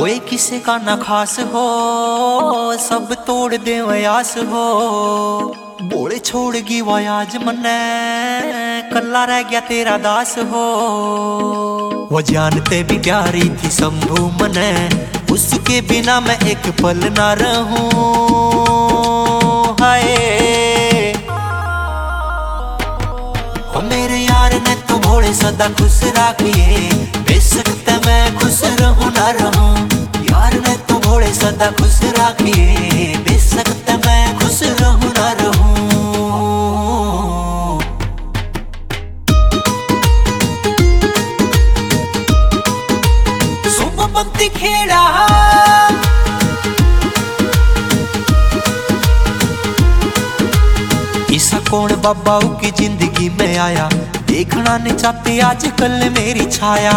कोई किसी का ना खास हो, सब तोड़ दे आस हो। बोले छोड़ गी वो आज मने, कल्ला रह गया तेरा दास हो। वो जानते भी प्यारी थी शंभू मने, उसके बिना मैं एक पल ना रहूं। हाय ओ मेरे यार ने तो भोले सदा खुश राखिए, बेशक मैं खुश रहूं ना रहूं। यार ने तो भोले सदा खुश राखिए, बेशक मैं खुश रहूं ना रहूं। सोमबंती खेड़ा ऐसा कौन बाबा की जिंदगी में आया, देखना नहीं चाहती आजकल मेरी छाया।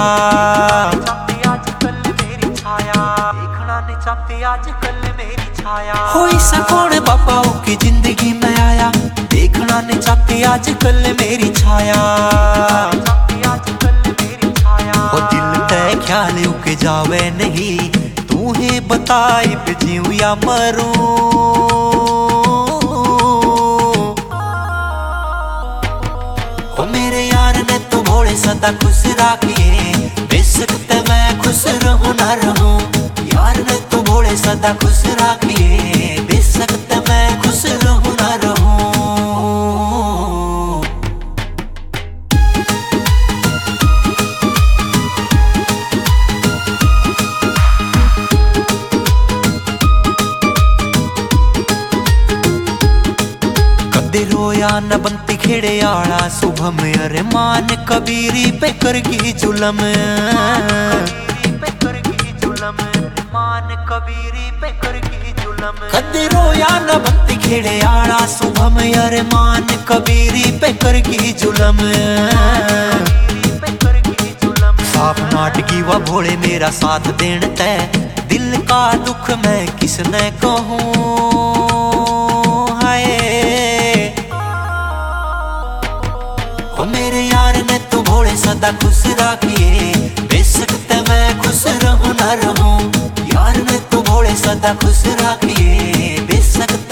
देखना नहीं चाहती आजकल मेरी छाया। हो ऐसा कौन बाबा की जिंदगी में आया, देखना नहीं चाहती आजकल मेरी छाया। ओ दिल तय ख्याल उके जावे नहीं, तू ही बताई पे जीऊं या मरूं। सदा खुश राखिए, बेशक मैं खुश रहूं ना रहूं। यार ने तो भोले सदा खुश राखिए, बेशक मैं खुश रहूं ना रहूं। कदे रोया न बंती खेड़े आला, शुभम अरमान कबीरी पे कर की जुलम। कदे रोया न बंती खेड़े आला, शुभम अरमान कबीरी पे कर की जुलम। साफ नाटकी व भोले मेरा साथ देन तय, दिल का दुख मैं किसने कहूँ। मेरे यार ने तो भोले सदा खुश राखिए, बेशक मैं खुश रहूं ना रहूं। यार ने तो भोले सदा खुश राखिए, बेशक